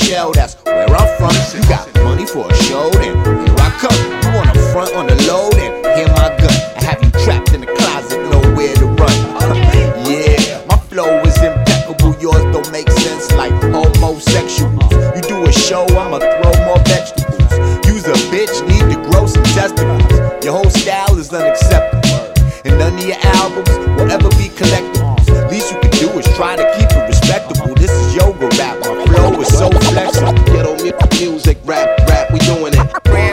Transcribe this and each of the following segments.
shell, that's where I'm from. You got money for a show, then here I come. You wanna front on the low, then hear my gun. I have you trapped in the closet, nowhere to run. Yeah, my flow is impeccable, yours don't make sense like homosexuals. You do a show, I'ma throw more vegetables. You's a bitch, need to grow some testicles. Your whole style is unacceptable, and none of your albums will ever be collectibles. Least you can do is try to keep it respectable. This is yoga rap, my flow is so flexible. Ghetto music, rap, we doing it.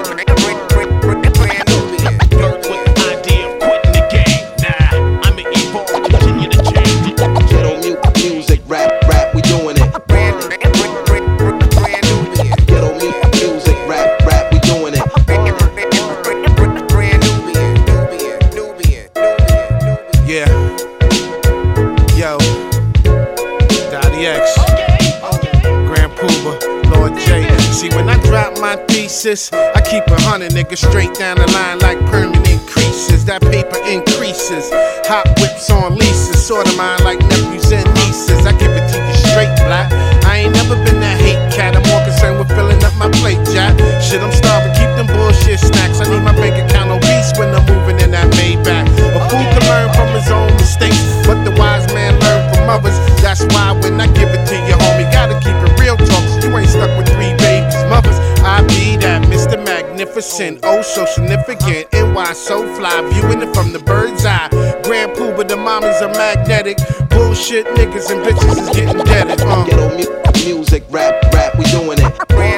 I keep 100 niggas straight down the line like permanent creases. That paper increases. Hot whips on leases. Sort of mine like nephews and nieces. I give it to you straight black. I ain't never been that hate cat. I'm more concerned with filling up my plate, jack. Shit, I'm starving. Keep them bullshit snacks. I need my bank account obese when I'm moving in that Maybach. A fool can learn from his own mistakes, but the wise man learn from others. That's why when I give it to you, homie, gotta keep it real talk. So you ain't stuck with 3 babies, mothers. I be that Mr. Magnificent, oh so significant, NY so fly, viewing it from the bird's eye. Grand Pooba, the mamas are magnetic. Bullshit niggas and bitches is getting deaded. Ghetto music, rap, we doing it.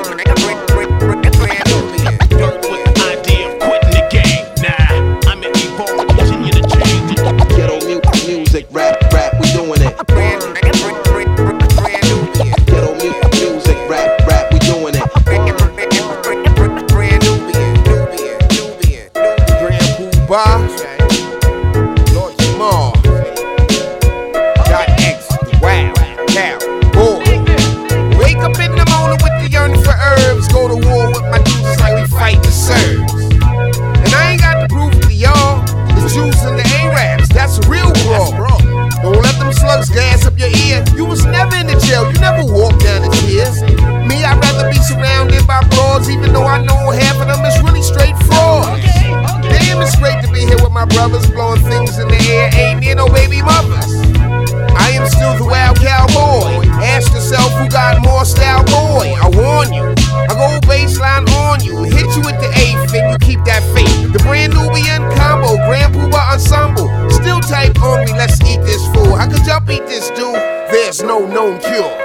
Idea of quitting the game. Nah, I'm an evolve, continue to change it. Ghetto music, rap, we doing it. Ghetto music, rap, we doing it. Lord Jamal, Got X, wow, cow, boy. Wake up in the morning with the yearning for herbs. Go to war with my dudes like we fight the Serbs. And I ain't got the proof to y'all. The Jews and the Arabs, that's a real brawl. Don't let them slugs gas up your ear. You was never in the jail, you never walked down the tears. Me, I'd rather be surrounded by broads, even though I know half of them is really straight frauds. Damn, it's great to be here with my brothers, blowing things in the air, ain't near no baby mothers. I am still the wild cowboy. Ask yourself who got more style, boy. I warn you, I go baseline on you, hit you with the 8th and you keep that faith. The brand Nubian combo, Grand Pooba ensemble. Still type on me, let's eat this fool. How could y'all beat this dude? There's no known cure.